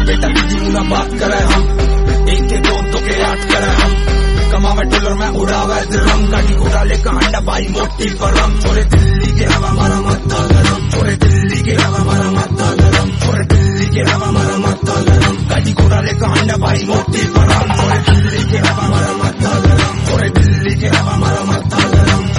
बेटा तुझी ना बात करे हम, एक के दो के 8 करे हम, कमावे डॉलर में उड़ावे दिरहम, गाड़ी घोड़ा लेकर हंडा भाई मोटी परम, छोरे दिल्ली के हवा मारा माथा गरम, छोरे दिल्ली के हवा मारा माथा गरम, छोरे दिल्ली के हवा मारा माथा गरम, गाड़ी घोड़ा लेकर हंडा भाई मोटी परम, छोरे दिल्ली के हवा मारा माथा गरम, छोरे दिल्ली के हवा मारा माथा गरम।